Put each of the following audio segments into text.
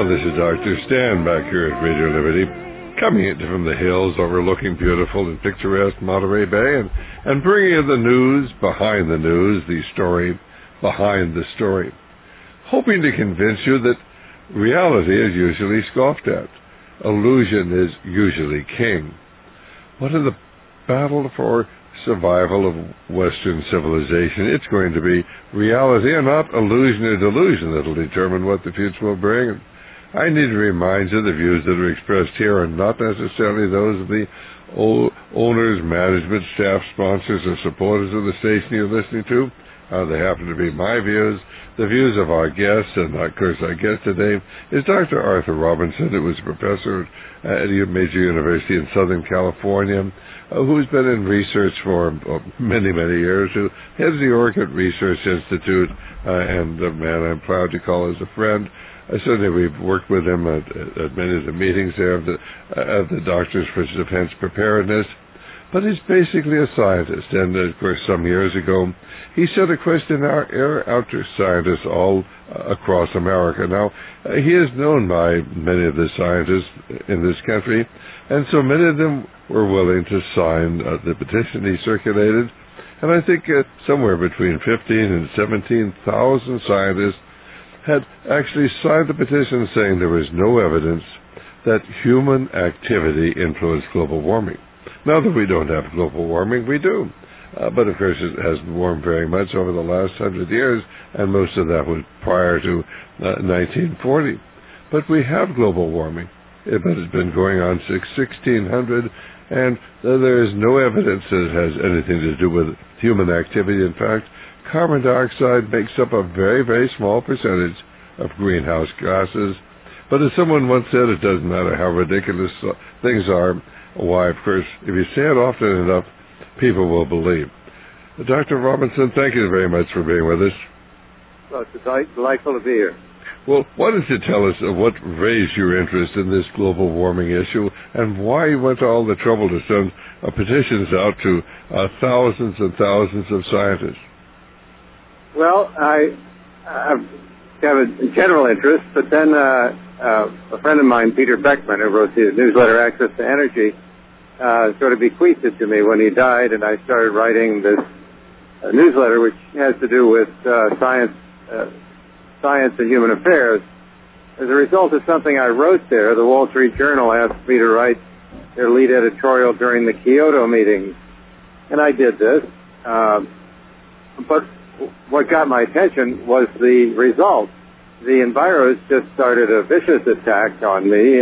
Well, this is Dr. Stan back here at Radio Liberty, coming at you from the hills overlooking beautiful and picturesque Monterey Bay and bringing you the news behind the news, the story behind the story, hoping to convince you that reality is usually scoffed at. Illusion is usually king. What in the battle for survival of Western civilization, it's going to be reality and not illusion or delusion that will determine what the future will bring. I need to remind you the views that are expressed here are not necessarily those of the owners, management, staff, sponsors, or supporters of the station you're listening to. They happen to be my views, the views of our guests, and of course our guest today is Dr. Arthur Robinson, who is a professor at a major university in Southern California, who's been in research for many, many years, who heads the Orchid Research Institute, and a man I'm proud to call as a friend. Certainly we've worked with him at many of the meetings there of the Doctors for Defense Preparedness. But he's basically a scientist, and of course some years ago he set a questionnaire out to scientists all across America. Now, he is known by many of the scientists in this country, and so many of them were willing to sign the petition he circulated, and I think somewhere between 15 and 17,000 scientists had actually signed the petition saying there was no evidence that human activity influenced global warming. Now that we don't have global warming, we do. But of course it hasn't warmed very much over the last 100 years, and most of that was prior to 1940. But we have global warming. But it's been going on since 1600, and there is no evidence that it has anything to do with human activity. In fact, carbon dioxide makes up a very, very small percentage of greenhouse gases. But as someone once said, it doesn't matter how ridiculous things are. Why, of course, if you say it often enough, people will believe. Dr. Robinson, thank you very much for being with us. Well, it's delightful to be here. Well, why don't you tell us what raised your interest in this global warming issue and why you went to all the trouble to send petitions out to thousands and thousands of scientists? Well, I have a general interest, but then a friend of mine, Peter Beckman, who wrote the newsletter Access to Energy, sort of bequeathed it to me when he died, and I started writing this newsletter, which has to do with science and human affairs. As a result of something I wrote there, the Wall Street Journal asked me to write their lead editorial during the Kyoto meetings, and I did this. But what got my attention was the result. The enviros just started a vicious attack on me,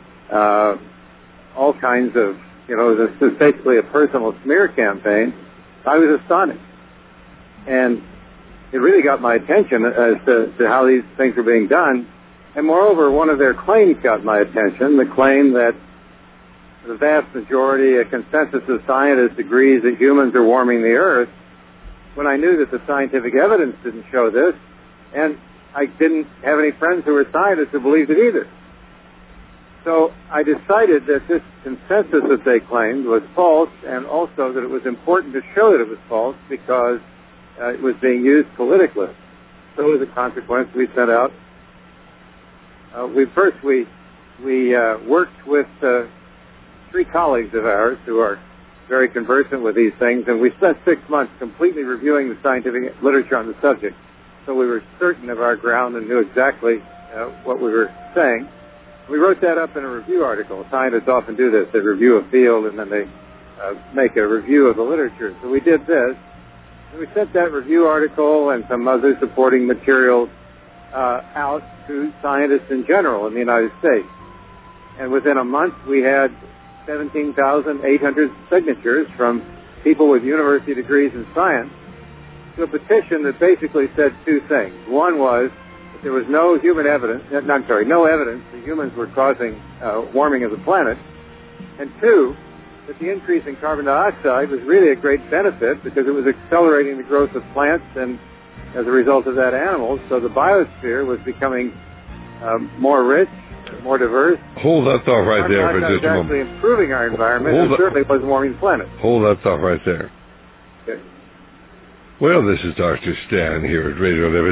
all kinds of, this is basically a personal smear campaign. I was astonished. And it really got my attention as to how these things were being done. And moreover, one of their claims got my attention, the claim that the vast majority, a consensus of scientists agrees that humans are warming the Earth, when I knew that the scientific evidence didn't show this, and I didn't have any friends who were scientists who believed it either. So I decided that this consensus that they claimed was false, and also that it was important to show that it was false because it was being used politically. So as a consequence, we sent out, we worked with 3 colleagues of ours who are very conversant with these things, and we spent 6 months completely reviewing the scientific literature on the subject. So we were certain of our ground and knew exactly what we were saying. We wrote that up in a review article. Scientists often do this. They review a field and then they make a review of the literature. So we did this. And we sent that review article and some other supporting materials out to scientists in general in the United States. And within a month, we had 17,800 signatures from people with university degrees in science to a petition that basically said 2 things. One was that there was no evidence that humans were causing warming of the planet. And 2, that the increase in carbon dioxide was really a great benefit because it was accelerating the growth of plants and, as a result of that, animals. So the biosphere was becoming more rich, more diverse. Hold that thought right there for just a moment. Actually improving our environment, and certainly wasn't warming the planet. Hold that thought right there. Okay. Well, this is Dr. Stan here at Radio Liberty,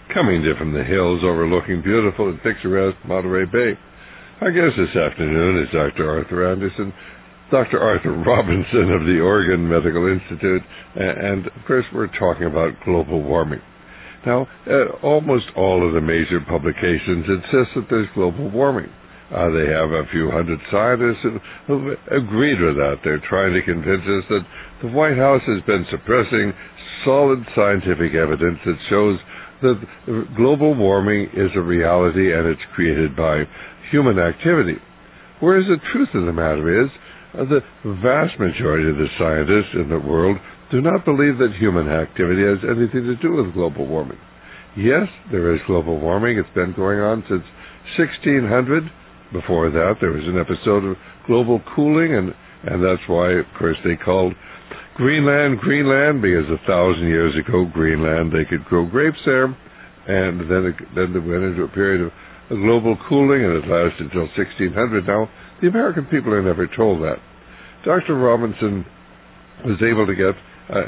coming to you from the hills overlooking beautiful and picturesque Monterey Bay. Our guest this afternoon is Dr. Arthur Anderson, Dr. Arthur Robinson of the Oregon Medical Institute, and of course we're talking about global warming. Now, almost all of the major publications insist that there's global warming. They have a few hundred scientists who agreed with that. They're trying to convince us that the White House has been suppressing solid scientific evidence that shows that global warming is a reality and it's created by human activity. Whereas the truth of the matter is, the vast majority of the scientists in the world do not believe that human activity has anything to do with global warming. Yes, there is global warming. It's been going on since 1600. Before that, there was an episode of global cooling, and that's why, of course, they called Greenland, because 1,000 years ago, Greenland, they could grow grapes there, and then they went into a period of global cooling, and it lasted until 1600. Now, the American people are never told that. Dr. Robinson was able to get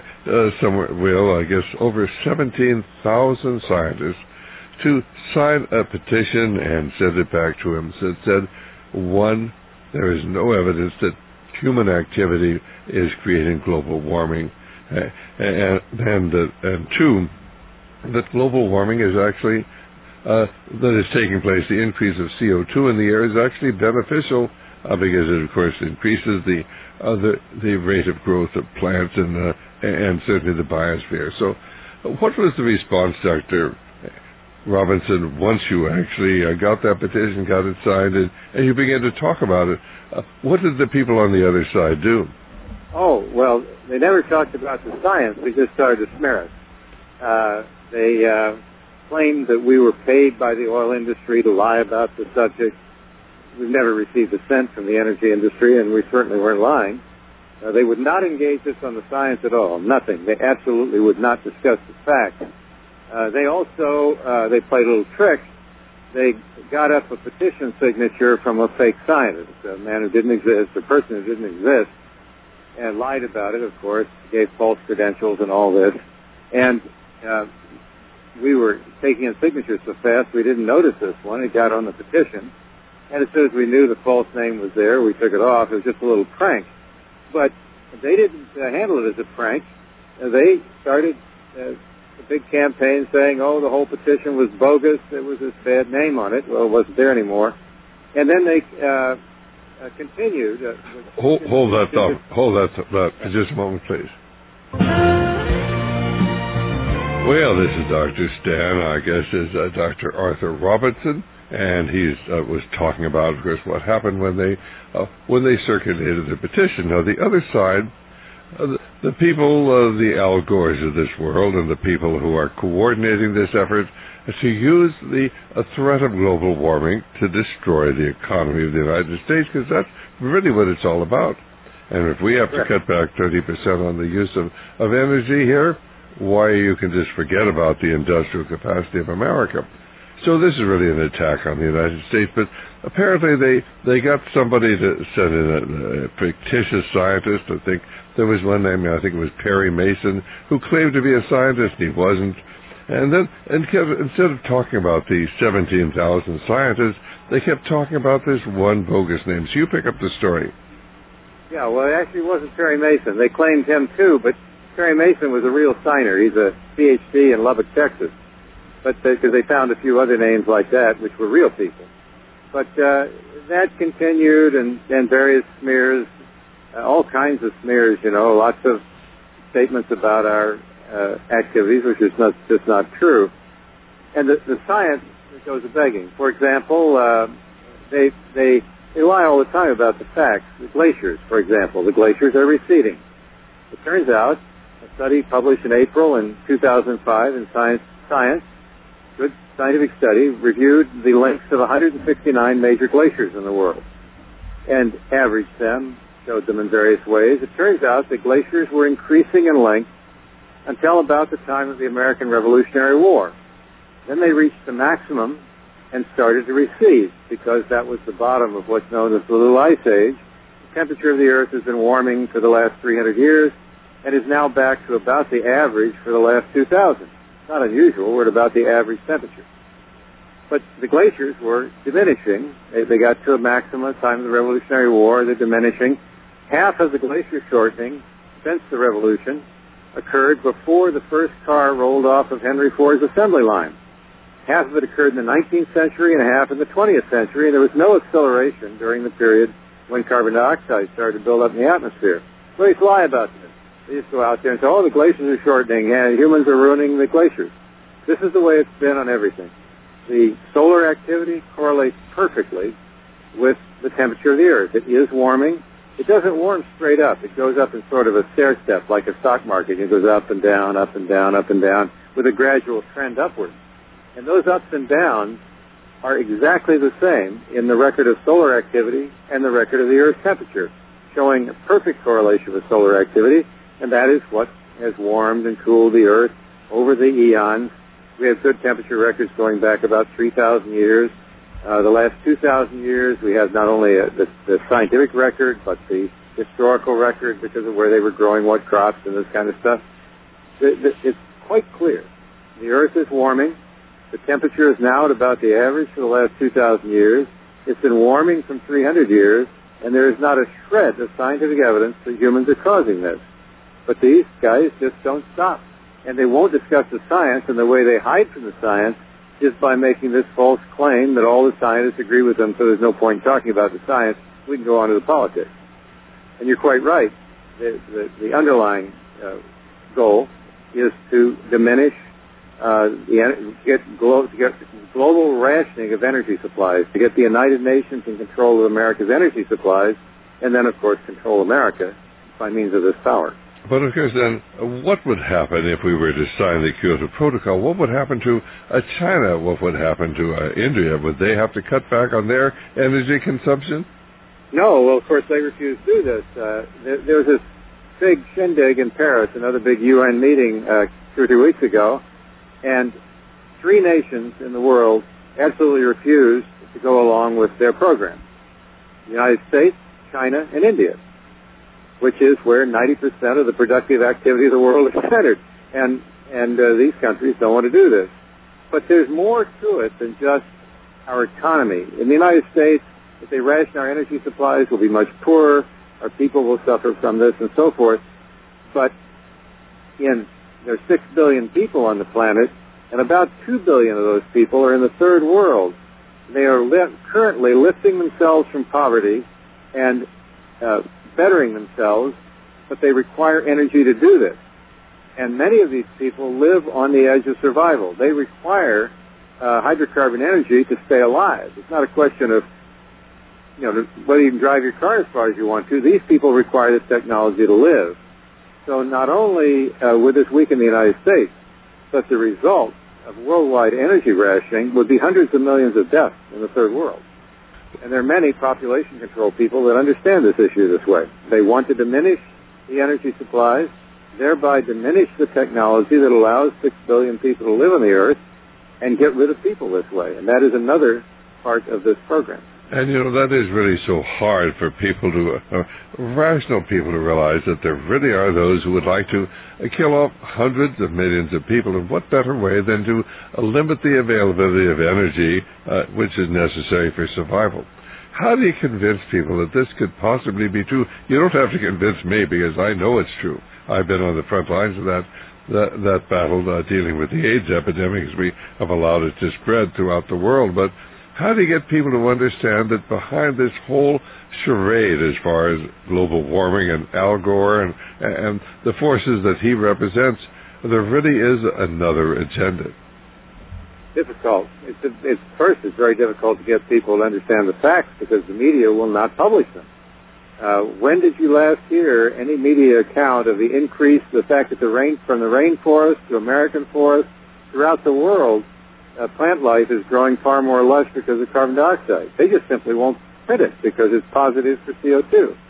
over 17,000 scientists to sign a petition and send it back to him. So it said, one, there is no evidence that human activity is creating global warming, and two, that global warming is actually that is taking place. The increase of CO2 in the air is actually beneficial because it, of course, increases the rate of growth of plants and certainly the biosphere. So, what was the response, Dr. Robinson, once you actually got that petition, got it signed, and you began to talk about it? What did the people on the other side do? Oh, well, they never talked about the science. They just started to smear us. They claimed that we were paid by the oil industry to lie about the subject. We've never received a cent from the energy industry, and we certainly weren't lying. They would not engage us on the science at all, nothing. They absolutely would not discuss the facts. They also, they played a little trick. They got up a petition signature from a fake scientist, a man who didn't exist, a person who didn't exist, and lied about it, of course, gave false credentials and all this. And we were taking in signatures so fast we didn't notice this one. It got on the petition. And as soon as we knew the false name was there, we took it off. It was just a little prank. But they didn't handle it as a prank. They started a big campaign saying, oh, the whole petition was bogus. There was this bad name on it. Well, it wasn't there anymore. And then they continued. Hold that thought. Hold that for just a moment, please. Well, this is Dr. Stan. Our guest is Dr. Arthur Robinson, and he was talking about, of course, what happened when they circulated the petition. Now, the other side, the people, the Al Gores of this world, and the people who are coordinating this effort to use the threat of global warming to destroy the economy of the United States, because that's really what it's all about. And if we have to cut back 30% on the use of energy here, why you can just forget about the industrial capacity of America. So this is really an attack on the United States, but apparently they got somebody to send in a fictitious scientist. I think there was one name, I think it was Perry Mason, who claimed to be a scientist, and he wasn't. And then instead of talking about the 17,000 scientists, they kept talking about this one bogus name. So you pick up the story. Yeah, well, it actually wasn't Perry Mason. They claimed him too, but Perry Mason was a real signer. He's a PhD in Lubbock, Texas. But because they found a few other names like that, which were real people. But that continued, and various smears, all kinds of smears, lots of statements about our activities, which is just not true. And the science goes a begging. For example, they lie all the time about the facts. The glaciers, for example, the glaciers are receding. It turns out, a study published in April in 2005 in Science, good scientific study, reviewed the lengths of 169 major glaciers in the world and averaged them, showed them in various ways. It turns out that glaciers were increasing in length until about the time of the American Revolutionary War. Then they reached the maximum and started to recede because that was the bottom of what's known as the Little Ice Age. The temperature of the Earth has been warming for the last 300 years and is now back to about the average for the last 2,000. not unusual. We're at about the average temperature. But the glaciers were diminishing. They got to a maximum at the time of the Revolutionary War. They're diminishing. Half of the glacier shortening since the Revolution occurred before the first car rolled off of Henry Ford's assembly line. Half of it occurred in the 19th century and half in the 20th century, and there was no acceleration during the period when carbon dioxide started to build up in the atmosphere. They used to lie about this. They used to go out there and say, oh, the glaciers are shortening, and humans are ruining the glaciers. This is the way it's been on everything. The solar activity correlates perfectly with the temperature of the Earth. It is warming. It doesn't warm straight up. It goes up in sort of a stair step, like a stock market. It goes up and down, up and down, up and down, with a gradual trend upward. And those ups and downs are exactly the same in the record of solar activity and the record of the Earth's temperature, showing a perfect correlation with solar activity, and that is what has warmed and cooled the Earth over the eons. We have good temperature records going back about 3,000 years. The last 2,000 years, we have not only the scientific record, but the historical record because of where they were growing what crops and this kind of stuff. It's quite clear. The Earth is warming. The temperature is now at about the average for the last 2,000 years. It's been warming from 300 years, and there is not a shred of scientific evidence that humans are causing this. But these guys just don't stop. And they won't discuss the science, and the way they hide from the science is by making this false claim that all the scientists agree with them, so there's no point in talking about the science. We can go on to the politics. And you're quite right. The underlying goal is to diminish to get global rationing of energy supplies, to get the United Nations in control of America's energy supplies, and then, of course, control America by means of this power. But, of course, then, what would happen if we were to sign the Kyoto Protocol? What would happen to China? What would happen to India? Would they have to cut back on their energy consumption? No. Well, of course, they refuse to do this. There was this big shindig in Paris, another big UN meeting 2 or 3 weeks ago, and 3 nations in the world absolutely refused to go along with their program. The United States, China, and India, which is where 90% of the productive activity of the world is centered. And these countries don't want to do this. But there's more to it than just our economy. In the United States, if they ration our energy supplies, we'll be much poorer. Our people will suffer from this and so forth. But there are 6 billion people on the planet, and about 2 billion of those people are in the third world. They are currently lifting themselves from poverty and bettering themselves, but they require energy to do this. And many of these people live on the edge of survival. They require hydrocarbon energy to stay alive. It's not a question of whether you can drive your car as far as you want to. These people require this technology to live. So not only would this weaken the United States, but the result of worldwide energy rationing would be hundreds of millions of deaths in the third world. And there are many population control people that understand this issue this way. They want to diminish the energy supplies, thereby diminish the technology that allows 6 billion people to live on the Earth, and get rid of people this way. And that is another part of this program. And, that is really so hard for people rational people to realize that there really are those who would like to kill off hundreds of millions of people. And what better way than to limit the availability of energy, which is necessary for survival? How do you convince people that this could possibly be true? You don't have to convince me, because I know it's true. I've been on the front lines of that battle dealing with the AIDS epidemic, as we have allowed it to spread throughout the world. But how do you get people to understand that behind this whole charade as far as global warming and Al Gore and the forces that he represents, there really is another agenda? Difficult. First, it's very difficult to get people to understand the facts because the media will not publish them. When did you last hear any media account of the increase, the fact that from the rainforest to American forests throughout the world, plant life is growing far more lush because of carbon dioxide? They just simply won't print it because it's positive for CO2.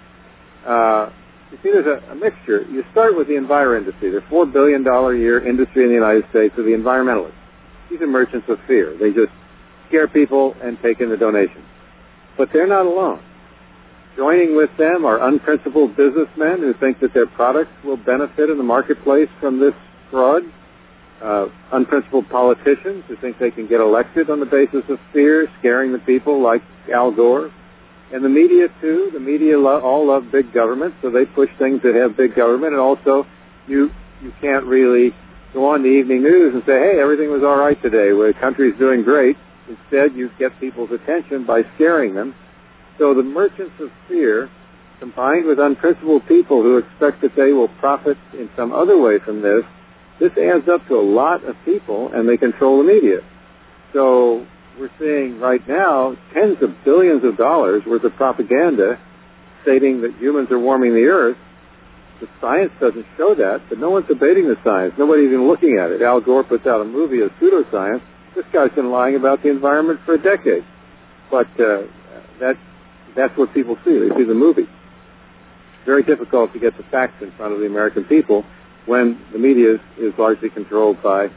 You see, there's a mixture. You start with the enviro industry. There's a $4 billion a year industry in the United States of the environmentalists. These are merchants of fear. They just scare people and take in the donations. But they're not alone. Joining with them are unprincipled businessmen who think that their products will benefit in the marketplace from this fraud. unprincipled politicians who think they can get elected on the basis of fear, scaring the people like Al Gore. And the media, too. The media all love big government, so they push things that have big government. And also, you can't really go on the evening news and say, hey, everything was all right today, where the country's doing great. Instead, you get people's attention by scaring them. So the merchants of fear, combined with unprincipled people who expect that they will profit in some other way from this adds up to a lot of people, and they control the media. So we're seeing right now tens of billions of dollars worth of propaganda stating that humans are warming the earth. The science doesn't show that, but no one's debating the science. Nobody's even looking at it. Al Gore puts out a movie of pseudoscience. This guy's been lying about the environment for a decade. But that's what people see. They see the movie. It's very difficult to get the facts in front of the American people when the media is largely controlled by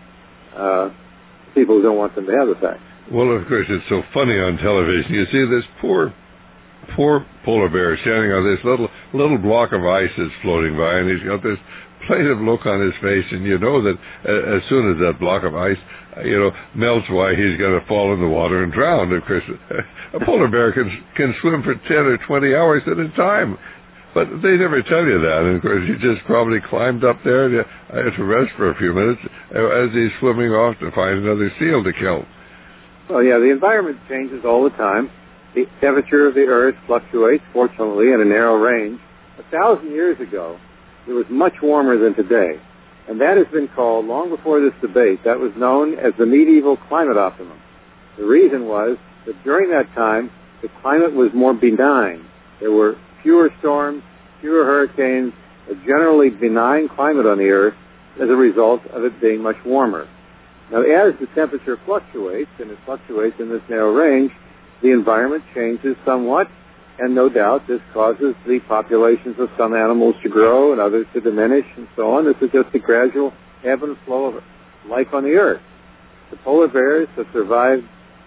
people who don't want them to have the facts. Well, of course, it's so funny on television. You see this poor polar bear standing on this little block of ice that's floating by, and he's got this plaintive look on his face, and you know that as soon as that block of ice, melts, why he's going to fall in the water and drown. Of course, a polar bear can swim for 10 or 20 hours at a time. But they never tell you that. And, of course, he just probably climbed up there to rest for a few minutes as he's swimming off to find another seal to kill. Well, yeah, the environment changes all the time. The temperature of the Earth fluctuates, fortunately, in a narrow range. 1,000 years ago, it was much warmer than today. And that has been called, long before this debate, that was known as the medieval climate optimum. The reason was that during that time, the climate was more benign. There were fewer storms, fewer hurricanes, a generally benign climate on the Earth as a result of it being much warmer. Now, as the temperature fluctuates, and it fluctuates in this narrow range, the environment changes somewhat, and no doubt this causes the populations of some animals to grow and others to diminish and so on. This is just a gradual ebb and flow of life on the Earth. The polar bears have survived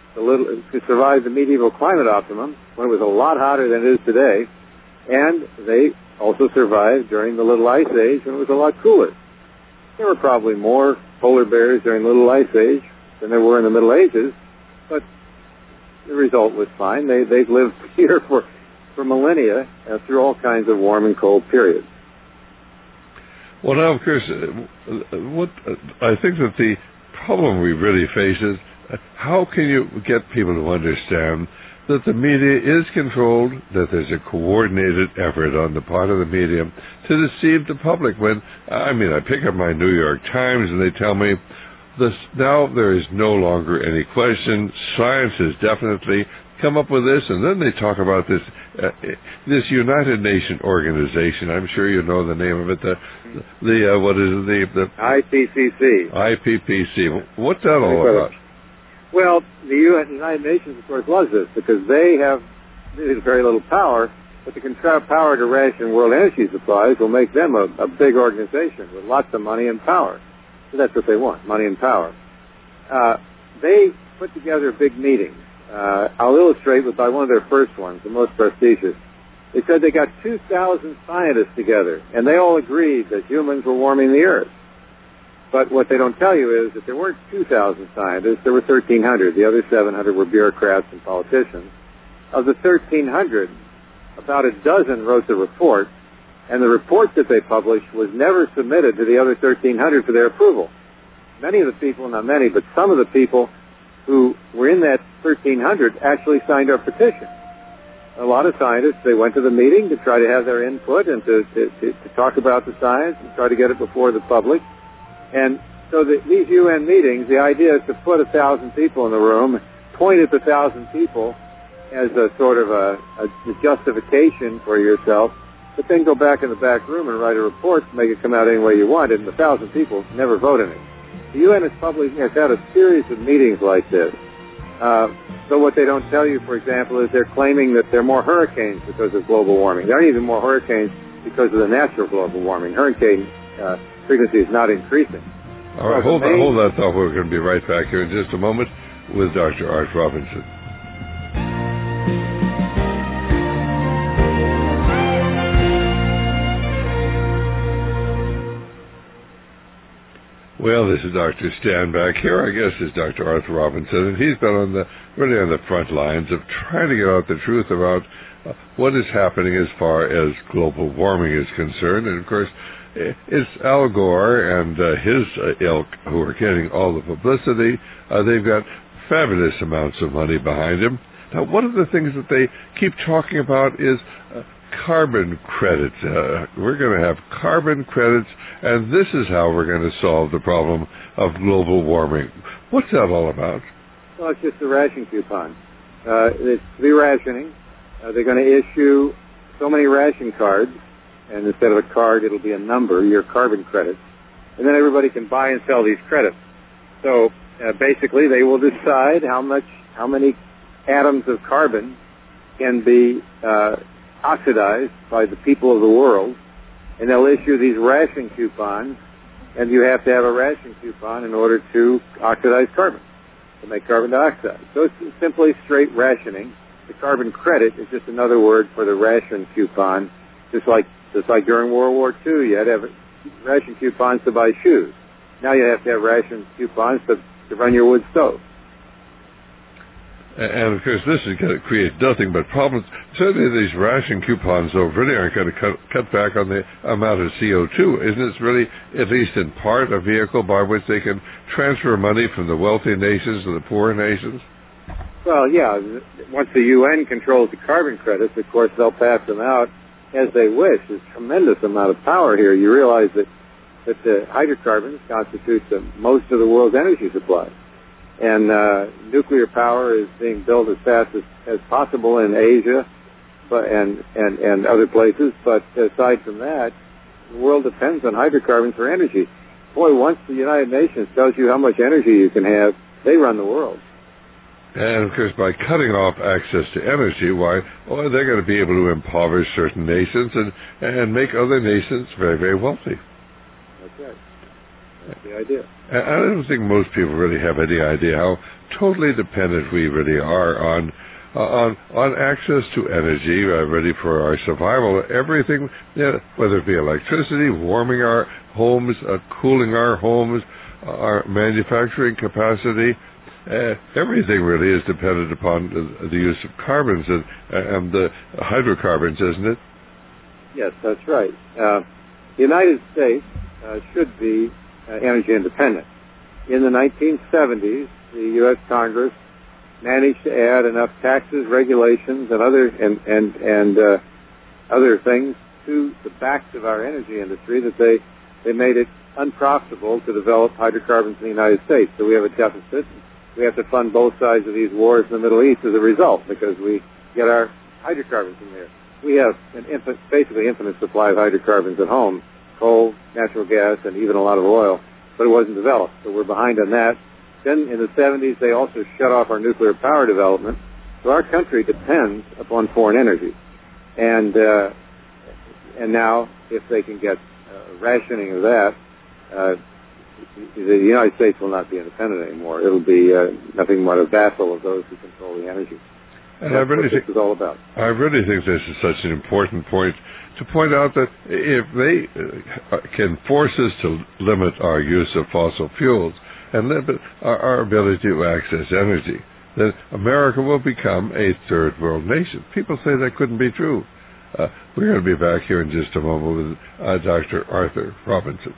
the medieval climate optimum when it was a lot hotter than it is today, and they also survived during the Little Ice Age when it was a lot cooler. There were probably more polar bears during the Little Ice Age than there were in the Middle Ages, but the result was fine. They've lived here for millennia through all kinds of warm and cold periods. Well, now, of course, I think that the problem we really face is how can you get people to understand that the media is controlled, that there's a coordinated effort on the part of the media to deceive the public. I pick up my New York Times and they tell me now there is no longer any question. Science has definitely come up with this, and then they talk about this United Nations organization. I'm sure you know the name of it. What is it? The IPCC. IPCC. What's that all about? Well, the United Nations, of course, loves this because they have very little power, but the power to ration world energy supplies will make them a big organization with lots of money and power. So that's what they want, money and power. They put together big meetings. I'll illustrate by one of their first ones, the most prestigious. They said they got 2,000 scientists together, and they all agreed that humans were warming the Earth. But what they don't tell you is that there weren't 2,000 scientists, there were 1,300. The other 700 were bureaucrats and politicians. Of the 1,300, about a dozen wrote the report, and the report that they published was never submitted to the other 1,300 for their approval. Many of the people, not many, but some of the people who were in that 1,300 actually signed our petition. A lot of scientists, they went to the meeting to try to have their input and to talk about the science and try to get it before the public. And so these UN meetings, the idea is to put 1,000 people in the room, point at the 1,000 people as a sort of a justification for yourself, but then go back in the back room and write a report to make it come out any way you want, and 1,000 people never vote in it. The UN has had a series of meetings like this. So what they don't tell you, for example, is they're claiming that there are more hurricanes because of global warming. There aren't even more hurricanes because of the natural global warming. Hurricane frequency is not increasing. All right, hold that thought. We're going to be right back here in just a moment with Dr. Art Robinson. Well, this is Dr. Stan back here. Our guest is Dr. Arthur Robinson, and he's been really on the front lines of trying to get out the truth about what is happening as far as global warming is concerned. And, of course, it's Al Gore and his ilk who are getting all the publicity. They've got fabulous amounts of money behind them. Now, one of the things that they keep talking about is carbon credits. We're going to have carbon credits, and this is how we're going to solve the problem of global warming. What's that all about? Well, it's just a ration coupon. It's to be rationing. They're going to issue so many ration cards, and instead of a card, it'll be a number, your carbon credits. And then everybody can buy and sell these credits. So basically, they will decide how many atoms of carbon can be oxidized by the people of the world, and they'll issue these ration coupons, and you have to have a ration coupon in order to oxidize carbon, to make carbon dioxide. So it's simply straight rationing. The carbon credit is just another word for the ration coupon, just like during World War II, you had to have ration coupons to buy shoes. Now you have to have ration coupons to run your wood stove. And, of course, this is going to create nothing but problems. Certainly these ration coupons, though, really aren't going to cut back on the amount of CO2. Isn't it really, at least in part, a vehicle by which they can transfer money from the wealthy nations to the poor nations? Well, yeah. Once the UN controls the carbon credits, of course, they'll pass them out as they wish. There's a tremendous amount of power here. You realize that the hydrocarbons constitute most of the world's energy supply. And nuclear power is being built as fast as possible in Asia and other places. But aside from that, the world depends on hydrocarbons for energy. Boy, once the United Nations tells you how much energy you can have, they run the world. And, of course, by cutting off access to energy, they're going to be able to impoverish certain nations and make other nations very, very wealthy. That's right. That's the idea. I don't think most people really have any idea how totally dependent we really are on access to energy, ready for our survival. Everything, whether it be electricity, warming our homes, cooling our homes, our manufacturing capacity, everything really is dependent upon the use of carbons and the hydrocarbons, isn't it? Yes, that's right. The United States should be energy independent. In the 1970s, the U.S. Congress managed to add enough taxes, regulations, and other things to the backs of our energy industry that they made it unprofitable to develop hydrocarbons in the United States. So we have a deficit. We have to fund both sides of these wars in the Middle East as a result because we get our hydrocarbons in there. We have basically infinite supply of hydrocarbons at home. Coal, natural gas, and even a lot of oil, but it wasn't developed. So we're behind on that. Then in the 70s, they also shut off our nuclear power development. So our country depends upon foreign energy. And now, if they can get rationing of that, the United States will not be independent anymore. It'll be nothing but a vassal of those who control the energy. And that's what this is all about. I really think this is such an important point to point out that if they can force us to limit our use of fossil fuels and limit our ability to access energy, then America will become a third world nation. People say that couldn't be true. We're going to be back here in just a moment with Dr. Arthur Robinson.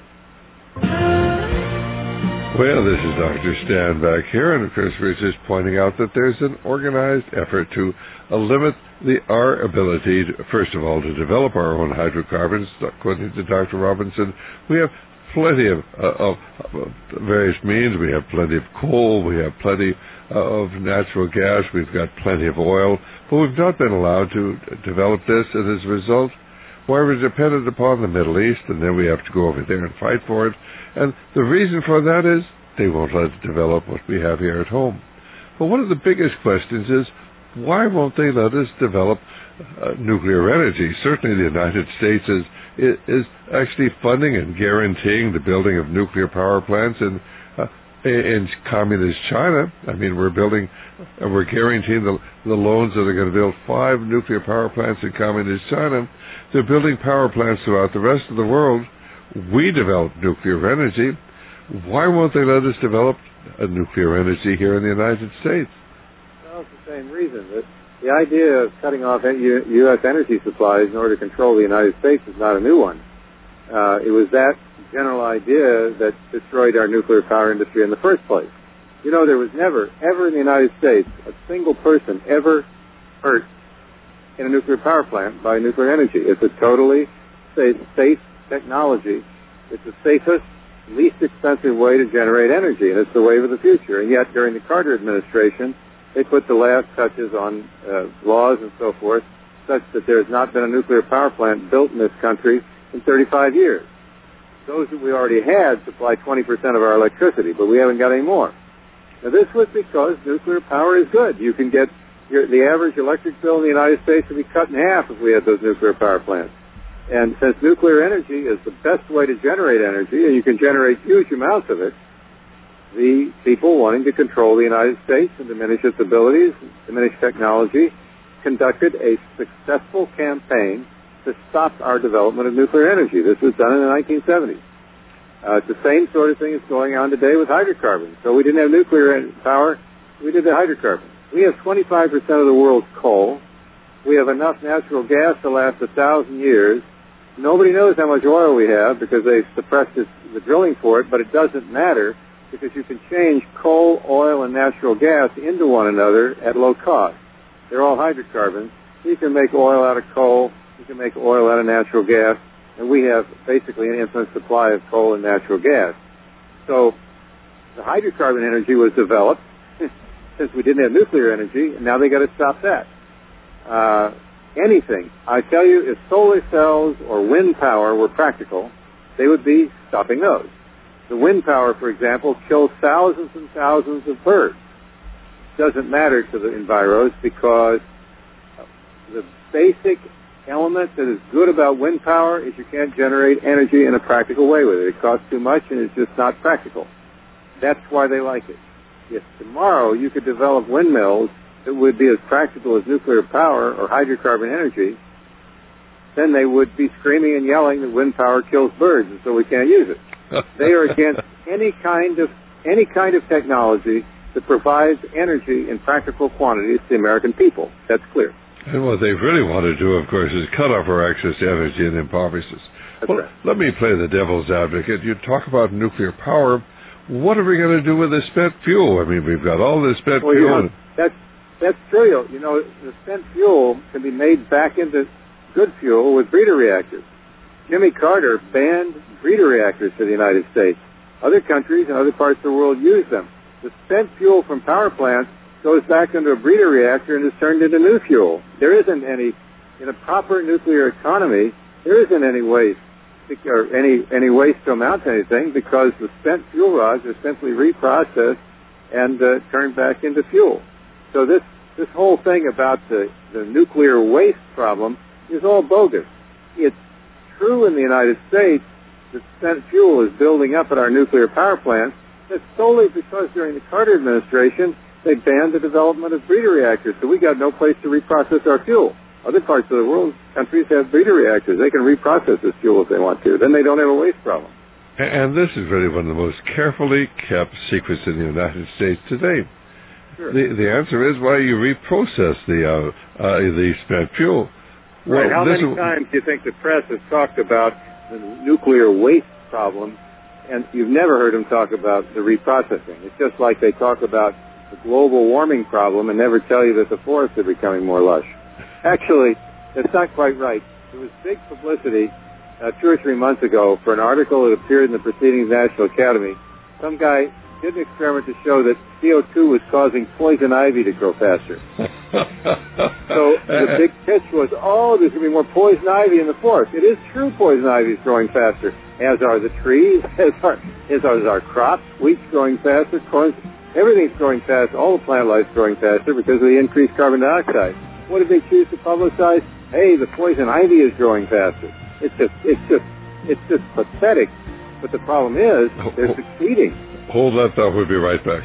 Well, this is Dr. Stan back here, and of course we're just pointing out that there's an organized effort to limit our ability, first of all, to develop our own hydrocarbons. According to Dr. Robinson, we have plenty of various means. We have plenty of coal, we have plenty of natural gas, we've got plenty of oil, but we've not been allowed to develop this, and as a result, we're dependent upon the Middle East, and then we have to go over there and fight for it. And the reason for that is they won't let us develop what we have here at home. But one of the biggest questions is, why won't they let us develop nuclear energy? Certainly the United States is actually funding and guaranteeing the building of nuclear power plants in communist China. I mean, we're guaranteeing the loans that are going to build 5 nuclear power plants in communist China. They're building power plants throughout the rest of the world. We develop nuclear energy. Why won't they let us develop nuclear energy here in the United States? Well, it's the same reason. The idea of cutting off U.S. energy supplies in order to control the United States is not a new one. It was that general idea that destroyed our nuclear power industry in the first place. You know, there was never, ever in the United States, a single person ever hurt in a nuclear power plant by nuclear energy. It's a totally safe technology. It's the safest, least expensive way to generate energy, and it's the wave of the future. And yet, during the Carter administration, they put the last touches on laws and so forth, such that there's not been a nuclear power plant built in this country in 35 years. Those that we already had supply 20% of our electricity, but we haven't got any more. Now, this was because nuclear power is good. You can get the average electric bill in the United States would be cut in half if we had those nuclear power plants. And since nuclear energy is the best way to generate energy, and you can generate huge amounts of it, the people wanting to control the United States and diminish its abilities, diminish technology, conducted a successful campaign to stop our development of nuclear energy. This was done in the 1970s. It's the same sort of thing that's going on today with hydrocarbons. So we didn't have nuclear power, we did the hydrocarbons. We have 25% of the world's coal. We have enough natural gas to last 1,000 years. Nobody knows how much oil we have because they've suppressed the drilling for it, but it doesn't matter because you can change coal, oil, and natural gas into one another at low cost. They're all hydrocarbons. You can make oil out of coal. You can make oil out of natural gas. And we have basically an infinite supply of coal and natural gas. So the hydrocarbon energy was developed since we didn't have nuclear energy, and now they got to stop that. Anything. I tell you, if solar cells or wind power were practical, they would be stopping those. The wind power, for example, kills thousands and thousands of birds. Doesn't matter to the enviros because the basic element that is good about wind power is you can't generate energy in a practical way with it. It costs too much and it's just not practical. That's why they like it. If tomorrow you could develop windmills that would be as practical as nuclear power or hydrocarbon energy, then they would be screaming and yelling that wind power kills birds and so we can't use it. They are against any kind of technology that provides energy in practical quantities to the American people. That's clear. And what they really want to do, of course, is cut off our access to energy and impoverish us. Well, right. Let me play the devil's advocate. You talk about nuclear power. What are we going to do with the spent fuel? I mean, we've got all this spent fuel. You know, that's true. You know, the spent fuel can be made back into good fuel with breeder reactors. Jimmy Carter banned breeder reactors to the United States. Other countries and other parts of the world use them. The spent fuel from power plants goes back into a breeder reactor and is turned into new fuel. There isn't any, in a proper nuclear economy, there isn't any waste or any waste to amount to anything because the spent fuel rods are simply reprocessed and turned back into fuel. So this whole thing about the nuclear waste problem is all bogus. It's true in the United States that spent fuel is building up at our nuclear power plants. That's solely because during the Carter administration, they banned the development of breeder reactors, so we got no place to reprocess our fuel. Other parts of the world, countries have breeder reactors. They can reprocess this fuel if they want to. Then they don't have a waste problem. And this is really one of the most carefully kept secrets in the United States today. Sure. The answer is why you reprocess the spent fuel. Right. Well, how many times do you think the press has talked about the nuclear waste problem, and you've never heard them talk about the reprocessing? It's just like they talk about the global warming problem and never tell you that the forests are becoming more lush. Actually, that's not quite right. There was big publicity 2 or 3 months ago for an article that appeared in the Proceedings National Academy. Some guy did an experiment to show that CO2 was causing poison ivy to grow faster. So the big pitch was, there's going to be more poison ivy in the forest. It is true poison ivy is growing faster, as are the trees, as are our crops, wheat's growing faster, corn, everything's growing faster, all the plant life's growing faster because of the increased carbon dioxide. What did they choose to publicize? Hey, the poison ivy is growing faster. It's just pathetic. But the problem is, they're succeeding. Hold that thought. We'll be right back.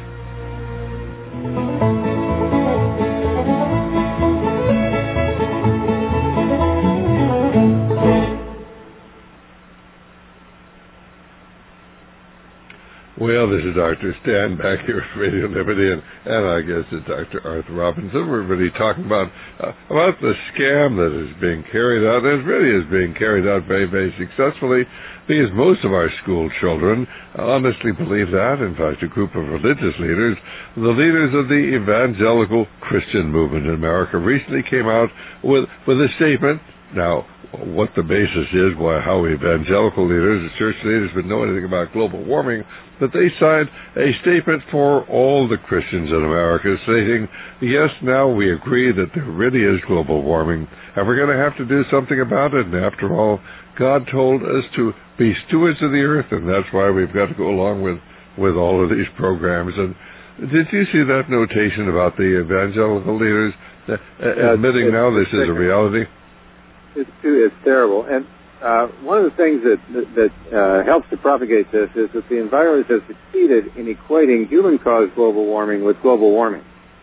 Well, this is Dr. Stan back here at Radio Liberty, and I guess it's Dr. Arthur Robinson. We're really talking about the scam that is being carried out, and it really is being carried out very, very successfully, because most of our school children honestly believe that. In fact, a group of religious leaders, the leaders of the evangelical Christian movement in America, recently came out with a statement. Now, what the basis is, how evangelical leaders, the church leaders, would know anything about global warming, but they signed a statement for all the Christians in America stating, yes, now we agree that there really is global warming, and we're going to have to do something about it, and after all, God told us to be stewards of the earth, and that's why we've got to go along with all of these programs. And did you see that notation about the evangelical leaders admitting now this is a reality? It's terrible. And one of the things that helps to propagate this is that the environmentalists have succeeded in equating human-caused global warming with global warming.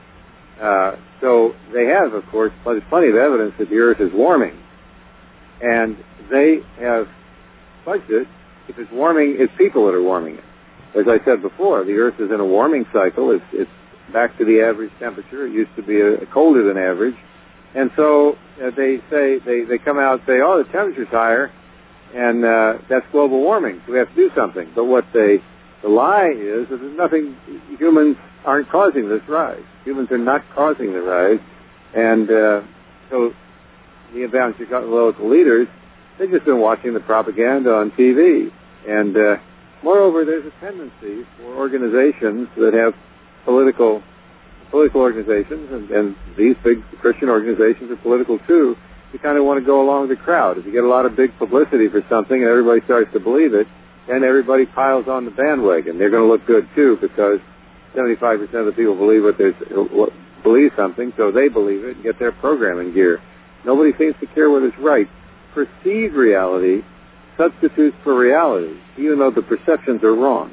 So they have, of course, plenty of evidence that the Earth is warming. And they have fudged it. If it's warming, it's people that are warming it. As I said before, the Earth is in a warming cycle. It's back to the average temperature. It used to be colder than average. And so they come out and say, oh, the temperature's higher, and that's global warming, so we have to do something. But what the lie is that there's nothing, humans aren't causing this rise. Humans are not causing the rise. And so the evangelical leaders, they've just been watching the propaganda on TV. And moreover, there's a tendency for organizations that have political organizations, and these big Christian organizations are political too, you kind of want to go along with the crowd. If you get a lot of big publicity for something and everybody starts to believe it, then everybody piles on the bandwagon. They're going to look good too, because 75% of the people believe something, so they believe it and get their programming gear. Nobody seems to care what is right. Perceived reality substitutes for reality, even though the perceptions are wrong.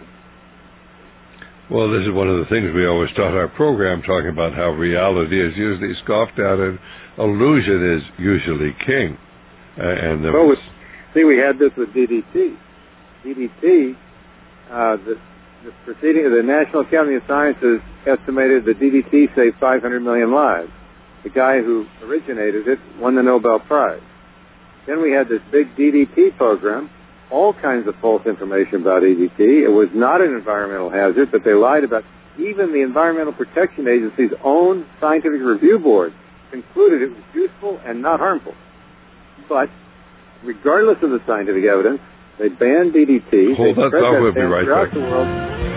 Well, this is one of the things we always start our program talking about, how reality is usually scoffed at and illusion is usually king. We had this with DDT. DDT, the National Academy of Sciences estimated that DDT saved 500 million lives. The guy who originated it won the Nobel Prize. Then we had this big DDT program, all kinds of false information about DDT. It was not an environmental hazard, but they lied about even the Environmental Protection Agency's own scientific review board concluded it was useful and not harmful. But regardless of the scientific evidence, they banned DDT. Hold that thought, we'll be right back. The world.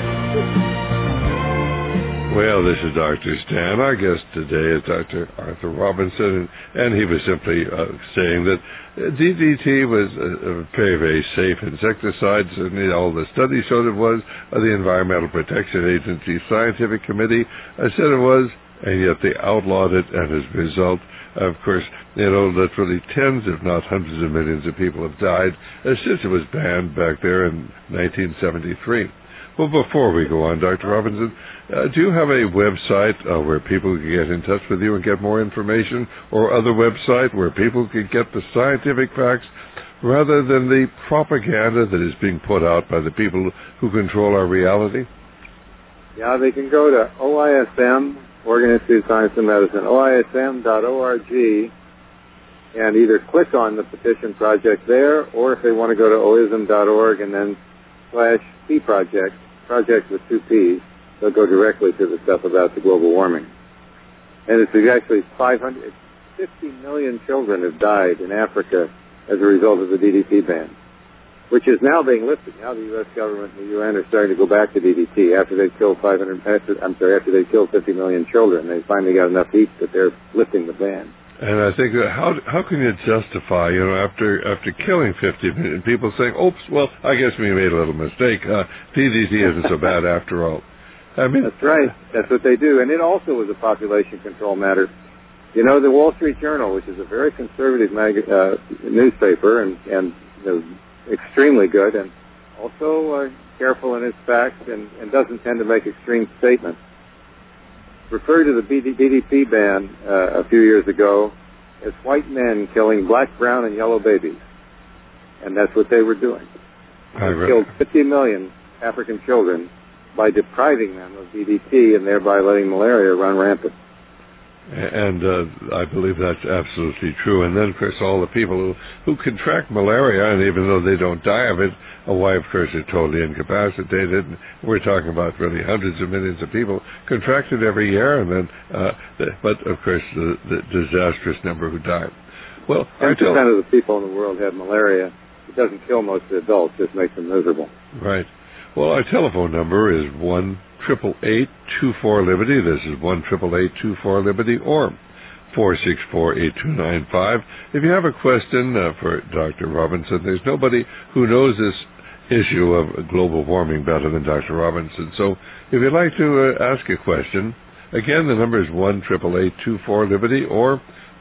Well, this is Dr. Stan. Our guest today is Dr. Arthur Robinson, and he was simply saying that DDT was a very, very safe insecticide. Certainly all the studies showed it was. The Environmental Protection Agency Scientific Committee said it was, and yet they outlawed it, and as a result, of course, literally tens, if not hundreds of millions of people have died since it was banned back there in 1973. Well, before we go on, Dr. Robinson, do you have a website where people can get in touch with you and get more information, or other website where people can get the scientific facts rather than the propaganda that is being put out by the people who control our reality? Yeah, they can go to OISM, Oregon Institute of Science and Medicine, OISM.org, and either click on the petition project there, or if they want to go to OISM.org and then /P project with 2 P's, they'll go directly to the stuff about the global warming. And it's actually 50 million children have died in Africa as a result of the DDT ban, which is now being lifted. Now the U.S. government and the UN are starting to go back to DDT after they killed 50 million children. They finally got enough heat that they're lifting the ban. And I think, how can you justify, after killing 50 million people saying, oops, well, I guess we made a little mistake. DDT isn't so bad after all. I mean, that's right. That's what they do. And it also was a population control matter. The Wall Street Journal, which is a very conservative newspaper and extremely good and also careful in its facts and doesn't tend to make extreme statements, referred to the DDT ban a few years ago as white men killing black, brown, and yellow babies. And that's what they were doing. They killed 50 million African children by depriving them of DDT and thereby letting malaria run rampant. And I believe that's absolutely true. And then, of course, all the people who contract malaria, and even though they don't die of it, why, of course, are totally incapacitated. And we're talking about really hundreds of millions of people contract it every year, and then, but of course, the disastrous number who die. Well, 10% of the people in the world have malaria. It doesn't kill most of the adults; just makes them miserable. Right. Well, our telephone number is 1-888-24-LIBERTY. This is 1-888-24-LIBERTY or 464-8295. If you have a question for Dr. Robinson, there's nobody who knows this issue of global warming better than Dr. Robinson. So if you'd like to ask a question, again, the number is 1-888-24-LIBERTY or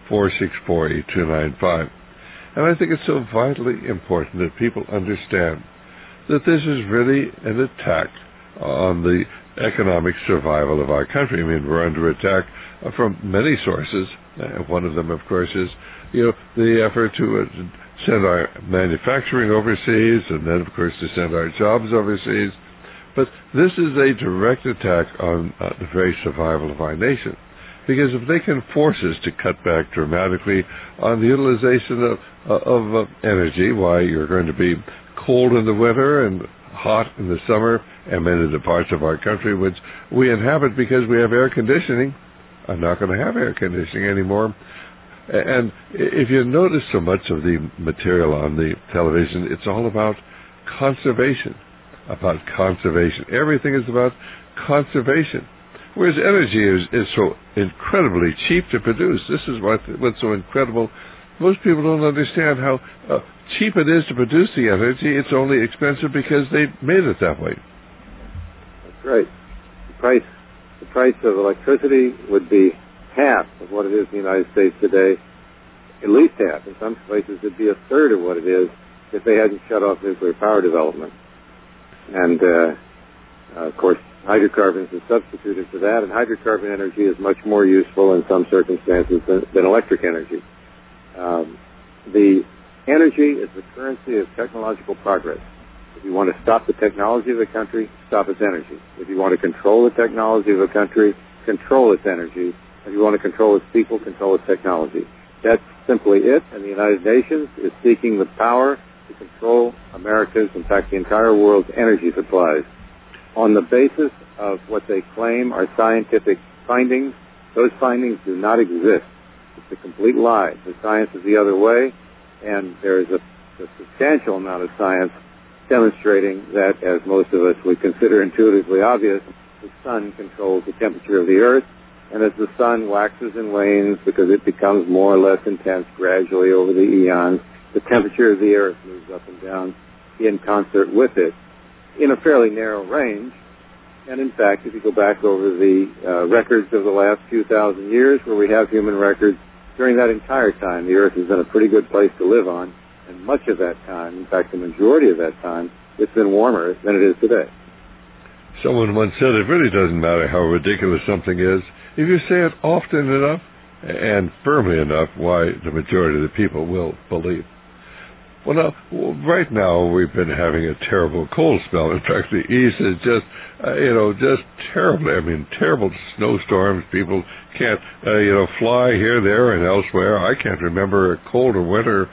464-8295. And I think it's so vitally important that people understand that this is really an attack on the economic survival of our country. I mean, we're under attack from many sources. One of them, of course, is the effort to send our manufacturing overseas, and then, of course, to send our jobs overseas. But this is a direct attack on the very survival of our nation. Because if they can force us to cut back dramatically on the utilization of energy, why, you're going to be cold in the winter and hot in the summer, and many of the parts of our country which we inhabit because we have air conditioning are not going to have air conditioning anymore. And if you notice so much of the material on the television, it's all about conservation. Everything is about conservation. Whereas energy is so incredibly cheap to produce. This is what's so incredible. Most people don't understand how cheap it is to produce the energy. It's only expensive because they made it that way. That's right. The price of electricity would be half of what it is in the United States today, at least half. In some places, it'd be a third of what it is if they hadn't shut off nuclear power development. And, of course, hydrocarbons are substituted for that, and hydrocarbon energy is much more useful in some circumstances than electric energy. The energy is the currency of technological progress. If you want to stop the technology of a country, stop its energy. If you want to control the technology of a country, control its energy. If you want to control its people, control its technology. That's simply it, and the United Nations is seeking the power to control America's, in fact, the entire world's energy supplies. On the basis of what they claim are scientific findings, those findings do not exist. It's a complete lie. The science is the other way, and there is a substantial amount of science demonstrating that, as most of us would consider intuitively obvious, the sun controls the temperature of the earth, and as the sun waxes and wanes because it becomes more or less intense gradually over the eons, the temperature of the earth moves up and down in concert with it in a fairly narrow range. And in fact, if you go back over the records of the last few thousand years where we have human records, during that entire time, the earth has been a pretty good place to live on, and much of that time, in fact, the majority of that time, it's been warmer than it is today. Someone once said it really doesn't matter how ridiculous something is. If you say it often enough and firmly enough, why, the majority of the people will believe. Well, now, right now we've been having a terrible cold spell. In fact, the East is just, just terrible. I mean, terrible snowstorms. People can't, fly here, there, and elsewhere. I can't remember a colder winter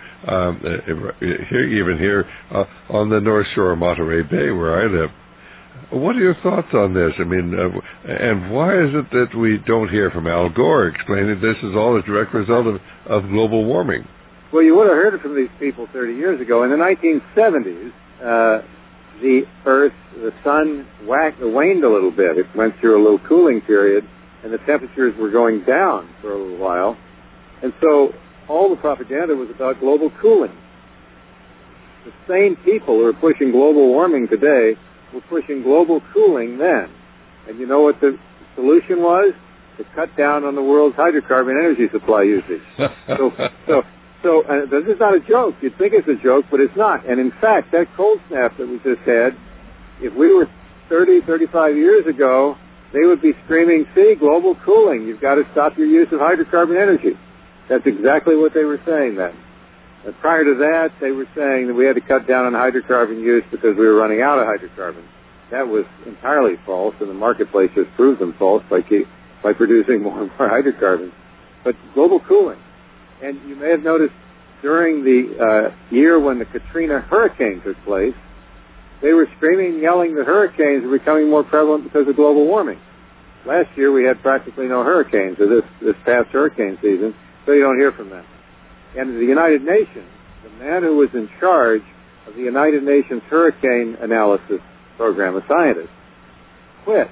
here on the North Shore of Monterey Bay where I live. What are your thoughts on this? I mean, and why is it that we don't hear from Al Gore explaining this is all a direct result of global warming? Well, you would have heard it from these people 30 years ago. In the 1970s, the Earth, the sun waned a little bit. It went through a little cooling period, and the temperatures were going down for a little while. And so all the propaganda was about global cooling. The same people who are pushing global warming today were pushing global cooling then. And you know what the solution was? To cut down on the world's hydrocarbon energy supply usage. So this is not a joke. You'd think it's a joke, but it's not. And in fact, that cold snap that we just had, if we were 30, 35 years ago, they would be screaming, see, global cooling. You've got to stop your use of hydrocarbon energy. That's exactly what they were saying then. And prior to that, they were saying that we had to cut down on hydrocarbon use because we were running out of hydrocarbons. that was entirely false, and the marketplace just proved them false by producing more and more hydrocarbons. But global cooling. And you may have noticed during the year when the Katrina hurricane took place, they were screaming and yelling that hurricanes were becoming more prevalent because of global warming. Last year we had practically no hurricanes, or this past hurricane season, so you don't hear from them. And the United Nations, the man who was in charge of the United Nations Hurricane Analysis Program, a scientist, quit.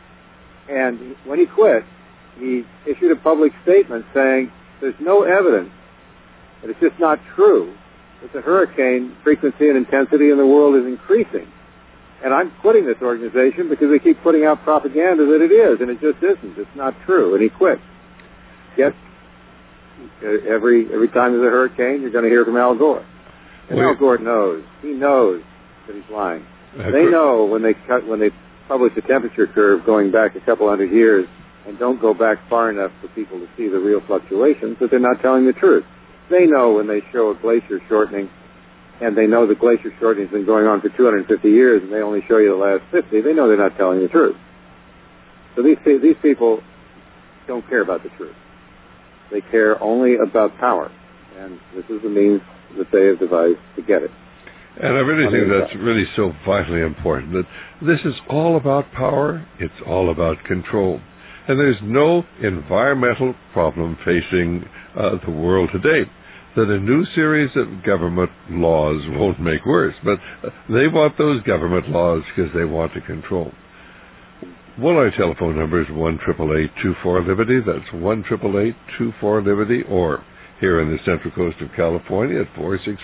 And when he quit, he issued a public statement saying there's no evidence, and it's just not true, that the hurricane frequency and intensity in the world is increasing. And I'm quitting this organization because they keep putting out propaganda that it is, and it just isn't. It's not true. And he quit. Yet, every time there's a hurricane, you're going to hear from Al Gore. And Al Gore knows. He knows that he's lying. They know when they publish a temperature curve going back a couple hundred years and don't go back far enough for people to see the real fluctuations, that they're not telling the truth. They know when they show a glacier shortening, and they know the glacier shortening has been going on for 250 years, and they only show you the last 50, they know they're not telling the truth. So these people don't care about the truth. They care only about power, and this is the means that they have devised to get it. And I really think that's really so vitally important, that this is all about power, it's all about control. And there's no environmental problem facing the world today that a new series of government laws won't make worse. But they want those government laws because they want to control. One of our telephone number is 1-888-24-LIBERTY. That's 1-888-24-LIBERTY, or here in the Central Coast of California at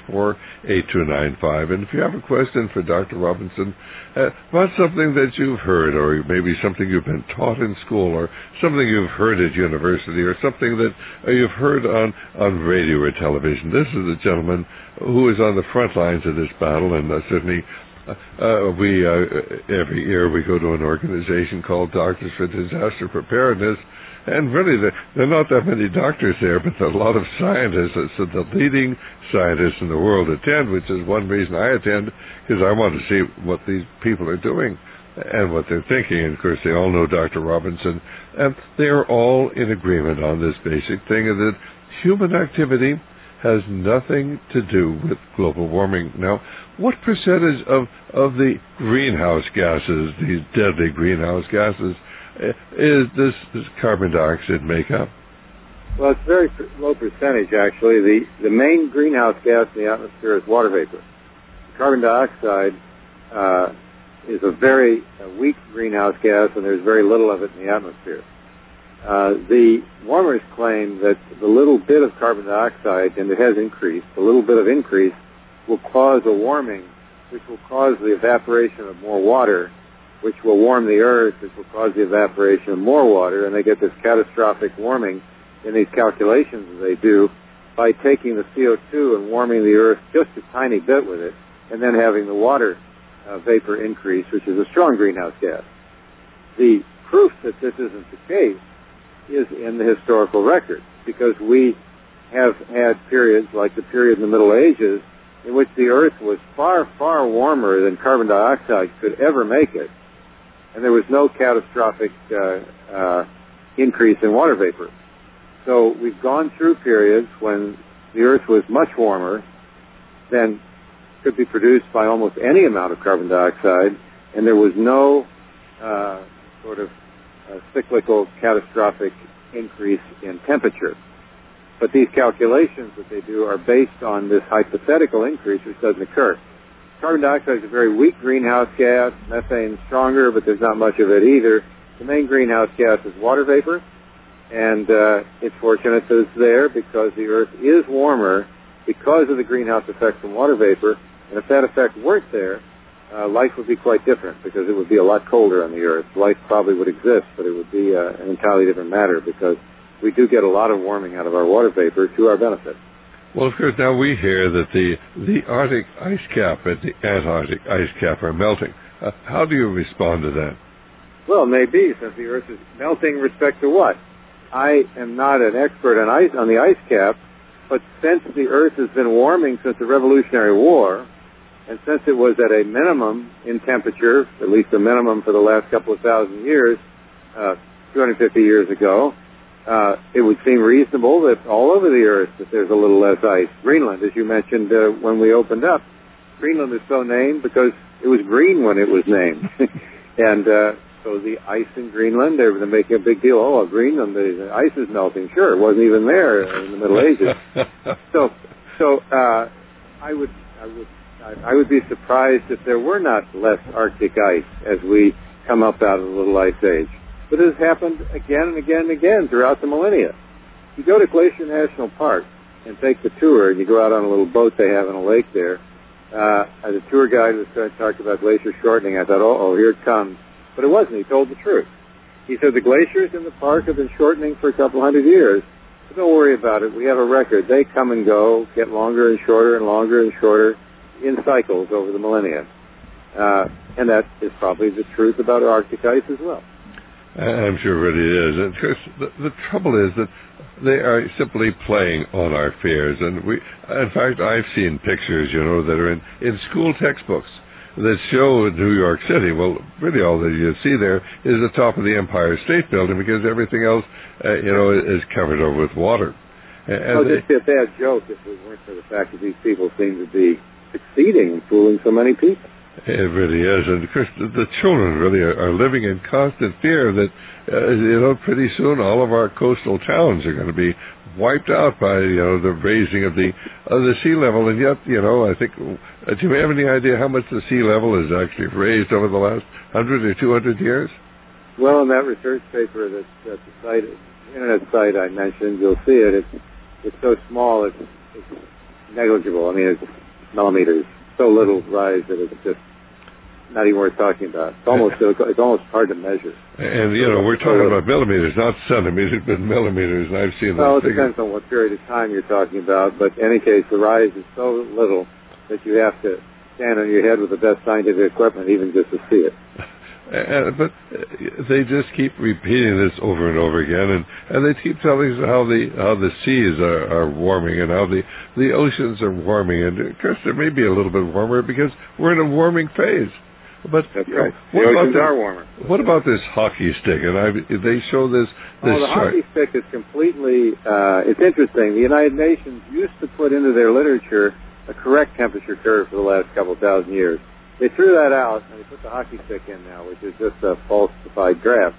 464-8295. And if you have a question for Dr. Robinson about something that you've heard, or maybe something you've been taught in school, or something you've heard at university, or something that you've heard on radio or television, this is a gentleman who is on the front lines of this battle, and certainly we every year we go to an organization called Doctors for Disaster Preparedness. And really, there are not that many doctors there, but there are a lot of scientists. So the leading scientists in the world attend, which is one reason I attend, because I want to see what these people are doing and what they're thinking. And, of course, they all know Dr. Robinson. And they are all in agreement on this basic thing, that human activity has nothing to do with global warming. Now, what percentage of the greenhouse gases, these deadly greenhouse gases, is this carbon dioxide make up? Well, it's a very low percentage, actually. The main greenhouse gas in the atmosphere is water vapor. Carbon dioxide is a very weak greenhouse gas, and there's very little of it in the atmosphere. The warmers claim that the little bit of carbon dioxide, and it has increased, the little bit of increase will cause a warming, which will cause the evaporation of more water, which will warm the earth, which will cause the evaporation of more water, and they get this catastrophic warming in these calculations that they do by taking the CO2 and warming the earth just a tiny bit with it, and then having the water vapor increase, which is a strong greenhouse gas. The proof that this isn't the case is in the historical record, because we have had periods like the period in the Middle Ages in which the earth was far, far warmer than carbon dioxide could ever make it, and there was no catastrophic increase in water vapor. So we've gone through periods when the earth was much warmer than could be produced by almost any amount of carbon dioxide, and there was no cyclical catastrophic increase in temperature. But these calculations that they do are based on this hypothetical increase, which doesn't occur. Carbon dioxide is a very weak greenhouse gas. Methane is stronger, but there's not much of it either. The main greenhouse gas is water vapor, and it's fortunate that it's there because the Earth is warmer because of the greenhouse effect from water vapor. And if that effect weren't there, life would be quite different because it would be a lot colder on the Earth. Life probably would exist, but it would be an entirely different matter because we do get a lot of warming out of our water vapor to our benefit. Well, of course, now we hear that the Arctic ice cap and the Antarctic ice cap are melting. How do you respond to that? Well, maybe, since the Earth is melting in respect to what? I am not an expert on the ice cap, but since the Earth has been warming since the Revolutionary War, And since it was at a minimum in temperature, at least a minimum for the last couple of thousand years, 250 years ago, it would seem reasonable that all over the Earth that there's a little less ice. Greenland, as you mentioned when we opened up, Greenland is so named because it was green when it was named. And so the ice in Greenland, they're making a big deal. Oh, Greenland, the ice is melting. Sure, it wasn't even there in the Middle Ages. So I would be surprised if there were not less Arctic ice as we come up out of the Little Ice Age. But it has happened again and again and again throughout the millennia. You go to Glacier National Park and take the tour, and you go out on a little boat they have in a lake there. As a tour guide was trying to talk about glacier shortening, I thought, oh, here it comes. But it wasn't. He told the truth. He said the glaciers in the park have been shortening for a couple hundred years. But don't worry about it. We have a record. They come and go, get longer and shorter and longer and shorter in cycles over the millennia. And that is probably the truth about Arctic ice as well. I'm sure it really is. And Chris, the trouble is that they are simply playing on our fears. And in fact, I've seen pictures, that are in school textbooks that show New York City. Well, really all that you see there is the top of the Empire State Building because everything else, is covered over with water. It'd just be a bad joke if it weren't for the fact that these people seem to be succeeding in fooling so many people. It really is. And, Chris, the children really are living in constant fear that, pretty soon all of our coastal towns are going to be wiped out by, the raising of the sea level. And yet, I think, do you have any idea how much the sea level has actually raised over the last 100 or 200 years? Well, in that research paper that's the internet site I mentioned, you'll see it. It's so small, it's negligible. I mean, it's millimeters. So little rise that it's just not even worth talking about. It's almost hard to measure. And, we're talking about millimeters, not centimeters, but millimeters, and I've seen those figures. Well, it depends on what period of time you're talking about, but in any case, the rise is so little that you have to stand on your head with the best scientific equipment even just to see it. But they just keep repeating this over and over again, and they keep telling us how the seas are warming and how the oceans are warming. And, Chris, there may be a little bit warmer because we're in a warming phase. But that's right. The oceans are warmer. What about this hockey stick? And they show this the chart. Hockey stick is completely. It's interesting. The United Nations used to put into their literature a correct temperature curve for the last couple thousand years. They threw that out and they put the hockey stick in now, which is just a falsified graph.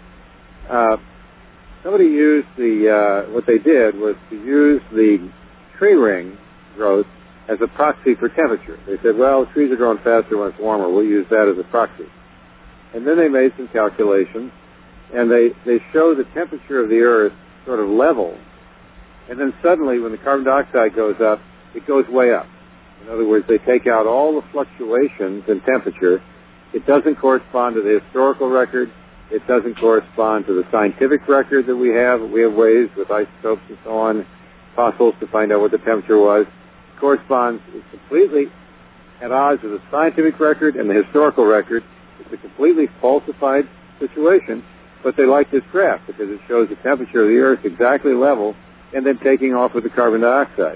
Somebody used what they did was to use the tree ring growth as a proxy for temperature. They said, well, trees are growing faster when it's warmer. We'll use that as a proxy. And then they made some calculations, and they show the temperature of the Earth sort of level. And then suddenly, when the carbon dioxide goes up, it goes way up. In other words, they take out all the fluctuations in temperature. It doesn't correspond to the historical record. It doesn't correspond to the scientific record that we have. We have ways with isotopes and so on, fossils, to find out what the temperature was. Corresponds completely at odds with the scientific record and the historical record. It's a completely falsified situation, but they like this graph because it shows the temperature of the Earth exactly level and then taking off with the carbon dioxide.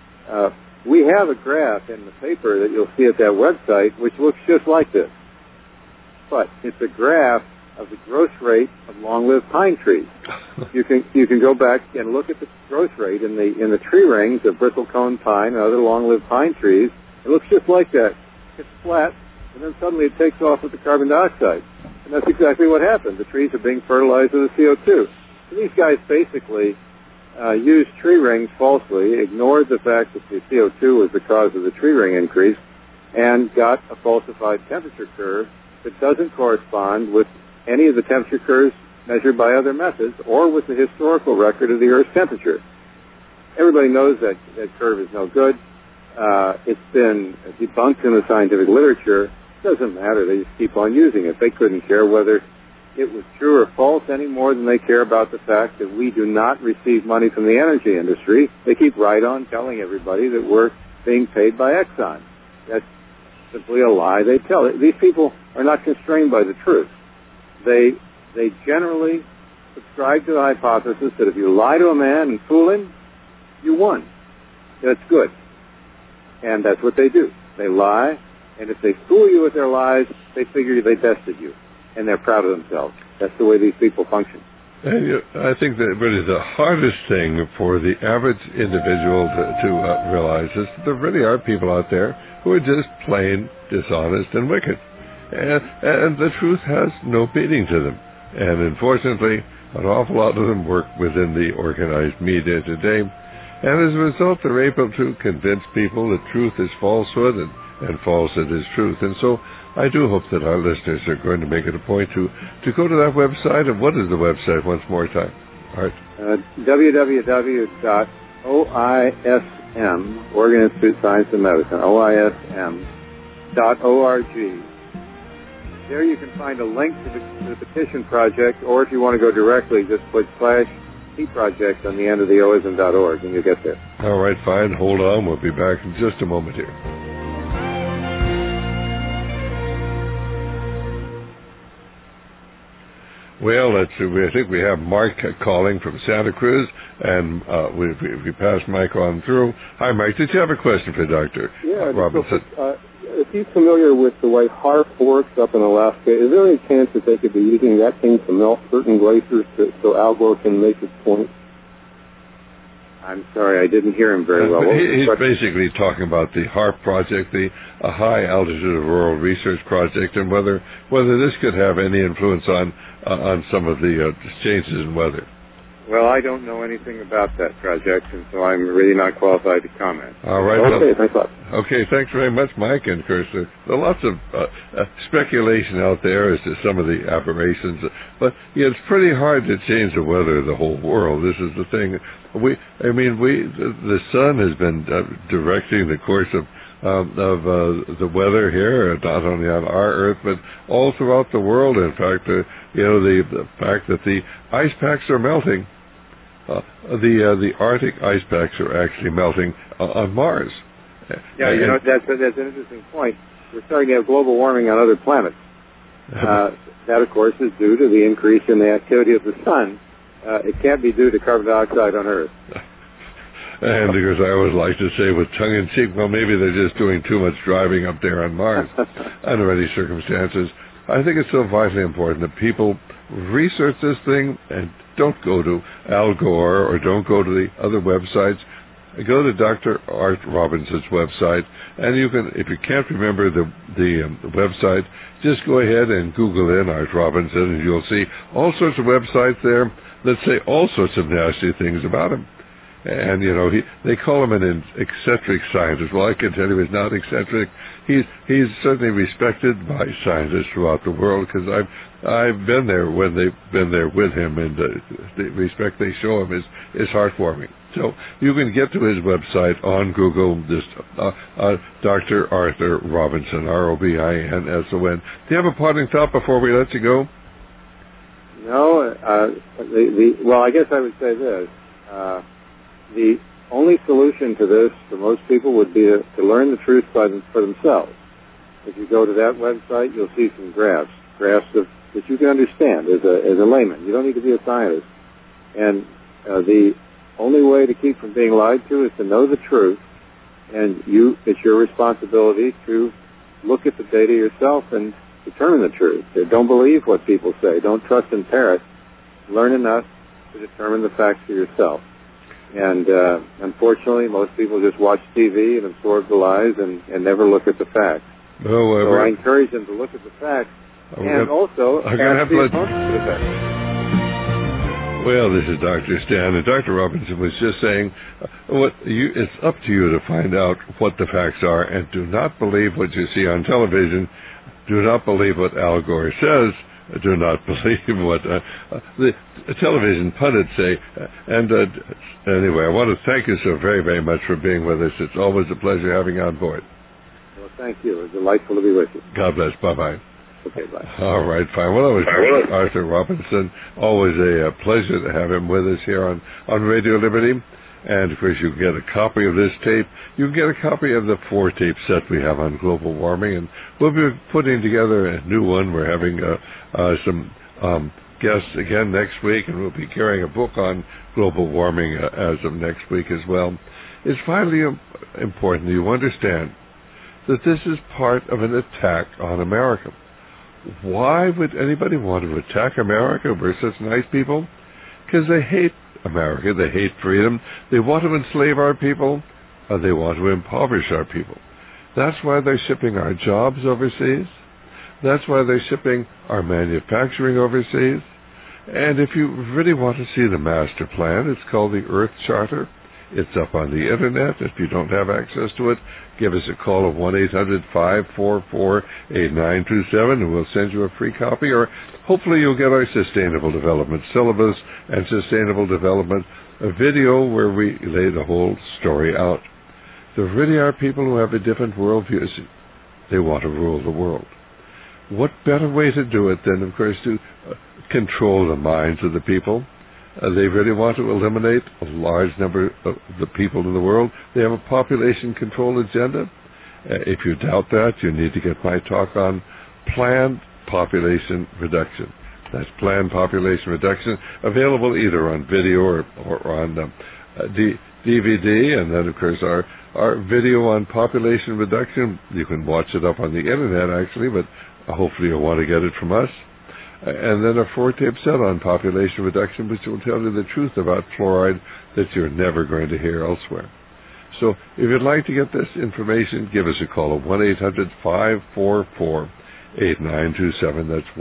We have a graph in the paper that you'll see at that website which looks just like this, but it's a graph of the growth rate of long-lived pine trees. You can go back and look at the growth rate in the tree rings of bristlecone pine and other long-lived pine trees. It looks just like that. It's flat, and then suddenly it takes off with the carbon dioxide. And that's exactly what happened. The trees are being fertilized with the CO2. So these guys basically used tree rings falsely, ignored the fact that the CO2 was the cause of the tree ring increase, and got a falsified temperature curve that doesn't correspond with any of the temperature curves measured by other methods or with the historical record of the Earth's temperature. Everybody knows that curve is no good. It's been debunked in the scientific literature. It doesn't matter. They just keep on using it. They couldn't care whether it was true or false any more than they care about the fact that we do not receive money from the energy industry. They keep right on telling everybody that we're being paid by Exxon. That's simply a lie they tell. These people are not constrained by the truth. They generally subscribe to the hypothesis that if you lie to a man and fool him, you won. That's good. And that's what they do. They lie And if they fool you with their lies, they figure they bested you, and they're proud of themselves. That's the way these people function. And I think that really the hardest thing for the average individual to realize is that there really are people out there who are just plain dishonest and wicked. And the truth has no meaning to them. And unfortunately, an awful lot of them work within the organized media today. And as a result, they're able to convince people that truth is falsehood and falsehood is truth. And so I do hope that our listeners are going to make it a point to go to that website. And what is the website once more time? Art? www.OISM, Oregon Institute of Science and Medicine, OISM.org. There you can find a link to the petition project, or if you want to go directly, just put /T project on the end of the OISM.org, and you'll get there. All right, fine. Hold on. We'll be back in just a moment here. Well, I think we have Mark calling from Santa Cruz, and we passed Mike on through. Hi, Mike. Did you have a question for Dr. Robinson? If he's familiar with the way HAARP works up in Alaska, is there any chance that they could be using that thing to melt certain glaciers so Al Gore can make his point? I'm sorry, I didn't hear him very well. He's basically talking about the HAARP project, the High Altitude Auroral Research Project, and whether this could have any influence on some of the changes in weather. Well, I don't know anything about that project, and so I'm really not qualified to comment. All right. Okay, thanks a lot. Okay, thanks very much, Mike. And, of course, there are lots of speculation out there as to some of the aberrations. But it's pretty hard to change the weather of the whole world. This is the thing. The sun has been directing the course of the weather here, not only on our Earth, but all throughout the world. In fact, the fact that the ice packs are melting, the Arctic ice packs are actually melting on Mars. Yeah, that's an interesting point. We're starting to have global warming on other planets. That, of course, is due to the increase in the activity of the sun. It can't be due to carbon dioxide on Earth. And because I always like to say with tongue-in-cheek, well, maybe they're just doing too much driving up there on Mars under any circumstances. I think it's so vitally important that people research this thing and don't go to Al Gore or don't go to the other websites. Go to Dr. Art Robinson's website, and you can, if you can't remember the website, just go ahead and Google in Art Robinson, and you'll see all sorts of websites there that say all sorts of nasty things about him. And, they call him an eccentric scientist. Well, I can tell you he's not eccentric. He's certainly respected by scientists throughout the world, because I've been there when they've been there with him, and the respect they show him is heartwarming. So you can get to his website on Google, just Dr. Arthur Robinson, Robinson. Do you have a parting thought before we let you go? No. Well, I guess I would say this. The only solution to this for most people would be to learn the truth for themselves. If you go to that website, you'll see some graphs that you can understand as a layman. You don't need to be a scientist. And the only way to keep from being lied to is to know the truth, and it's your responsibility to look at the data yourself and determine the truth. Don't believe what people say. Don't trust and parrot. Learn enough to determine the facts for yourself. And unfortunately, most people just watch TV and absorb the lies and never look at the facts. So I encourage them to look at the facts and also ask the opponents for the facts. Well, this is Dr. Stan, and Dr. Robinson was just saying, it's up to you to find out what the facts are, and do not believe what you see on television. Do not believe what Al Gore says. Do not believe what the television pundits say. And anyway, I want to thank you so very, very much for being with us. It's always a pleasure having you on board. Well, thank you. It's delightful to be with you. God bless. Bye-bye. Okay, bye. All right, fine. Well, that was Arthur Robinson. Always a pleasure to have him with us here on Radio Liberty. And, of course, you can get a copy of this tape. You can get a copy of the 4-tape set we have on global warming. And we'll be putting together a new one. We're having some guests again next week, and we'll be carrying a book on global warming as of next week as well. It's finally important that you understand that this is part of an attack on America. Why would anybody want to attack America? We're such nice people. Because they hate America. They hate freedom. They want to enslave our people. They want to impoverish our people. That's why they're shipping our jobs overseas. That's why they're shipping our manufacturing overseas. And if you really want to see the master plan, it's called the Earth Charter. It's up on the Internet. If you don't have access to it, give us a call of 1-800-544-8927, and we'll send you a free copy. Or hopefully you'll get our Sustainable Development Syllabus and Sustainable Development, a video where we lay the whole story out. There really are people who have a different worldview. They want to rule the world. What better way to do it than, of course, to control the minds of the people? They really want to eliminate a large number of the people in the world. They have a population control agenda. If you doubt that, you need to get my talk on planned population reduction. That's planned population reduction, available either on video or on DVD. And then, of course, our video on population reduction, you can watch it up on the Internet, actually, but hopefully you'll want to get it from us. And then a 4-tape set on population reduction, which will tell you the truth about fluoride that you're never going to hear elsewhere. So if you'd like to get this information, give us a call at 1-800-544-8927. That's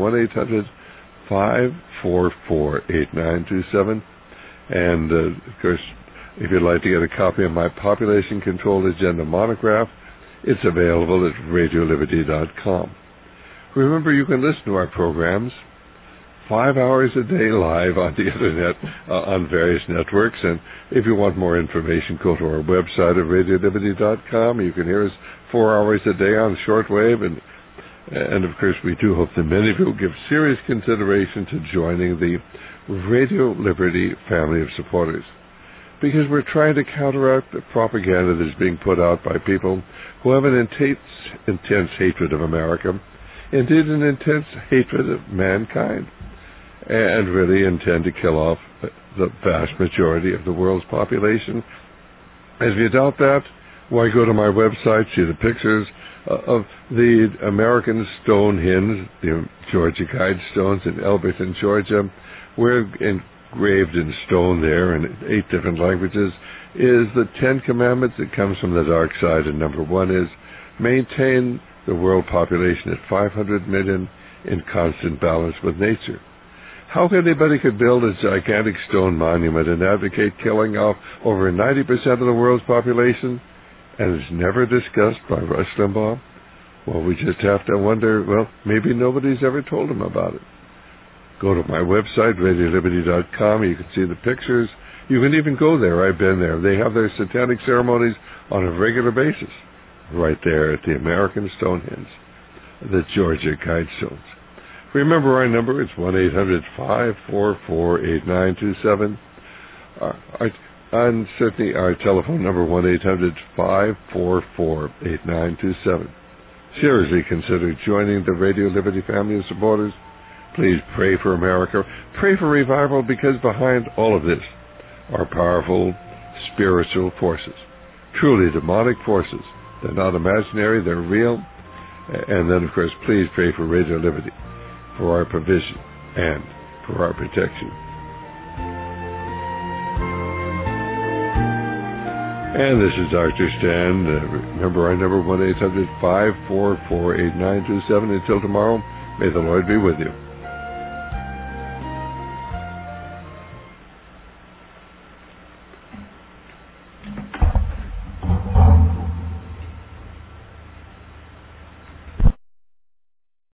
1-800-544-8927. And, of course, if you'd like to get a copy of my Population Control Agenda monograph, it's available at radioliberty.com. Remember, you can listen to our programs 5 hours a day live on the Internet on various networks. And if you want more information, go to our website at radioliberty.com. You can hear us 4 hours a day on shortwave. And of course, we do hope that many of you will give serious consideration to joining the Radio Liberty family of supporters, because we're trying to counteract the propaganda that's being put out by people who have an intense hatred of America, indeed an intense hatred of mankind, and really intend to kill off the vast majority of the world's population. If you doubt that, why go to my website, see the pictures of the American Stonehenge, the Georgia Guidestones in Elberton, Georgia, where engraved in stone there in 8 different languages is the 10 Commandments that comes from the dark side. And number 1 is maintain the world population at 500 million in constant balance with nature. How anybody could build a gigantic stone monument and advocate killing off over 90% of the world's population, and it's never discussed by Rush Limbaugh? Well, we just have to wonder, well, maybe nobody's ever told him about it. Go to my website, radioliberty.com. You can see the pictures. You can even go there. I've been there. They have their satanic ceremonies on a regular basis right there at the American Stonehenge, the Georgia Guidestones. Remember our number. It's 1-800-544-8927. And certainly our telephone number, 1-800-544-8927. Seriously consider joining the Radio Liberty family of supporters. Please pray for America. Pray for revival, because behind all of this are powerful spiritual forces, truly demonic forces. They're not imaginary, they're real. And then, of course, please pray for Radio Liberty, for our provision and for our protection. And this is Dr. Stan. Remember our number, 1-800-544-8927. Until tomorrow, may the Lord be with you.